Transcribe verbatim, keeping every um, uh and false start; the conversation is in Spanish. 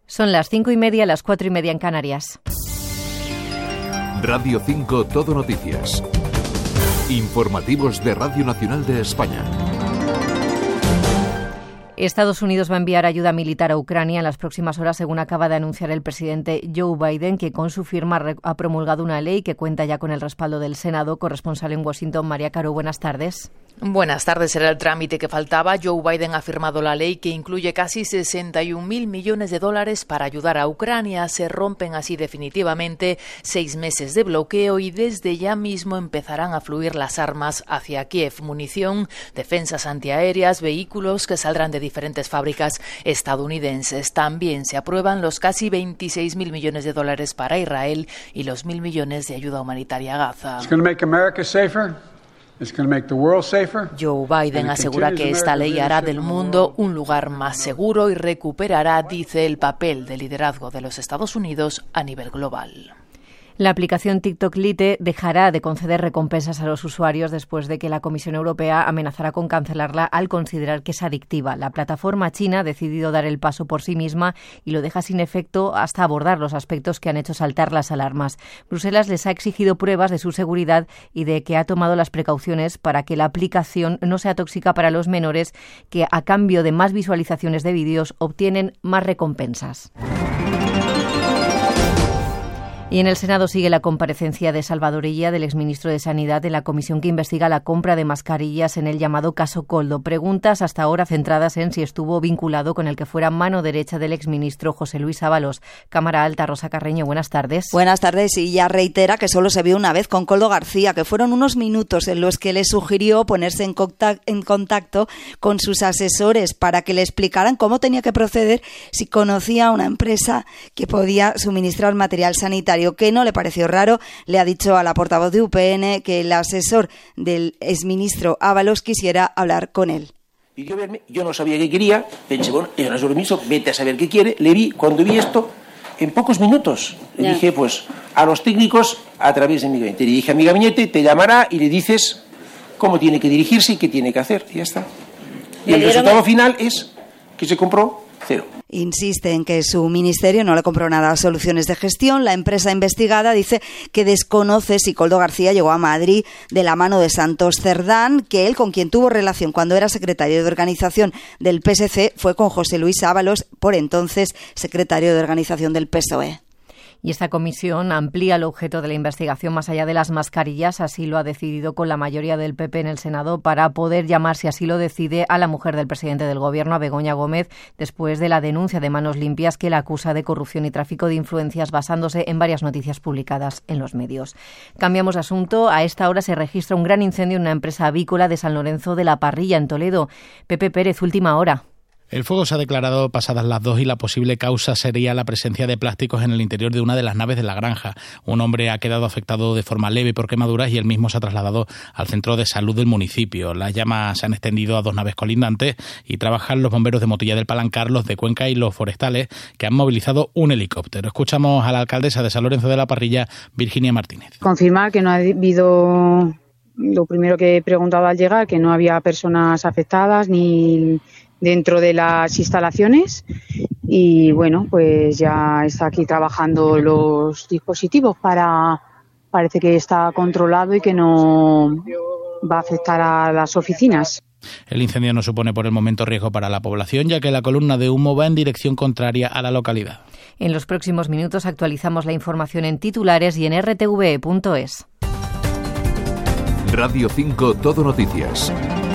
Son las cinco y media, las cuatro y media en Canarias. Radio cinco Todo Noticias. Informativos de Radio Nacional de España. Estados Unidos va a enviar ayuda militar a Ucrania en las próximas horas, según acaba de anunciar el presidente Joe Biden, que con su firma ha promulgado una ley que cuenta ya con el respaldo del Senado. Corresponsal en Washington, María Caro, buenas tardes. Buenas tardes. Era el trámite que faltaba. Joe Biden ha firmado la ley que incluye casi sesenta y un mil millones de dólares para ayudar a Ucrania. Se rompen así definitivamente seis meses de bloqueo y desde ya mismo empezarán a fluir las armas hacia Kiev. Munición, defensas antiaéreas, vehículos que saldrán de diferentes fábricas estadounidenses. También se aprueban los casi veintiséis mil millones de dólares para Israel y los mil millones de ayuda humanitaria a Gaza. Joe Biden asegura que esta ley hará del mundo un lugar más seguro y recuperará, dice, el papel de liderazgo de los Estados Unidos a nivel global. La aplicación TikTok Lite dejará de conceder recompensas a los usuarios después de que la Comisión Europea amenazara con cancelarla al considerar que es adictiva. La plataforma china ha decidido dar el paso por sí misma y lo deja sin efecto hasta abordar los aspectos que han hecho saltar las alarmas. Bruselas les ha exigido pruebas de su seguridad y de que ha tomado las precauciones para que la aplicación no sea tóxica para los menores, que a cambio de más visualizaciones de vídeos obtienen más recompensas. Y en el Senado sigue la comparecencia de Salvador Illa, del exministro de Sanidad, en la comisión que investiga la compra de mascarillas en el llamado caso Koldo. Preguntas hasta ahora centradas en si estuvo vinculado con el que fuera mano derecha del exministro José Luis Ábalos. Cámara Alta, Rosa Carreño, buenas tardes. Buenas tardes, y ya reitera que solo se vio una vez con Koldo García, que fueron unos minutos en los que le sugirió ponerse en contacto, en contacto con sus asesores para que le explicaran cómo tenía que proceder si conocía una empresa que podía suministrar material sanitario. Que no le pareció raro. Le ha dicho a la portavoz de U P N que el asesor del exministro Ábalos quisiera hablar con él. Pidió verme, yo no sabía qué quería, pensé, bueno, es un asesor ministro, vete a saber qué quiere. Le vi, cuando vi esto, en pocos minutos, le yeah. dije, pues, a los técnicos a través de mi gabinete. Le dije a mi gabinete, te llamará y le dices cómo tiene que dirigirse y qué tiene que hacer, y ya está. Y el resultado final es que se compró cero. Insiste en que su ministerio no le compró nada a Soluciones de Gestión. La empresa investigada dice que desconoce si Koldo García llegó a Madrid de la mano de Santos Cerdán, que él, con quien tuvo relación cuando era secretario de organización del P S C, fue con José Luis Ábalos, por entonces secretario de organización del P S O E. Y esta comisión amplía el objeto de la investigación más allá de las mascarillas. Así lo ha decidido con la mayoría del P P en el Senado, para poder llamar, si así lo decide, a la mujer del presidente del Gobierno, a Begoña Gómez, después de la denuncia de Manos Limpias que la acusa de corrupción y tráfico de influencias, basándose en varias noticias publicadas en los medios. Cambiamos de asunto. A esta hora se registra un gran incendio en una empresa avícola de San Lorenzo de la Parrilla, en Toledo. Pepe Pérez, última hora. El fuego se ha declarado pasadas las dos y la posible causa sería la presencia de plásticos en el interior de una de las naves de la granja. Un hombre ha quedado afectado de forma leve por quemaduras y él mismo se ha trasladado al centro de salud del municipio. Las llamas se han extendido a dos naves colindantes y trabajan los bomberos de Motilla del Palancar, los de Cuenca y los forestales, que han movilizado un helicóptero. Escuchamos a la alcaldesa de San Lorenzo de la Parrilla, Virginia Martínez. Confirmar que no ha habido, lo primero que he preguntado al llegar, que no había personas afectadas ni dentro de las instalaciones, y bueno, pues ya está aquí trabajando los dispositivos para, parece que está controlado y que no va a afectar a las oficinas. El incendio no supone por el momento riesgo para la población, ya que la columna de humo va en dirección contraria a la localidad. En los próximos minutos actualizamos la información en titulares y en r t v e punto es. Radio cinco Todo Noticias.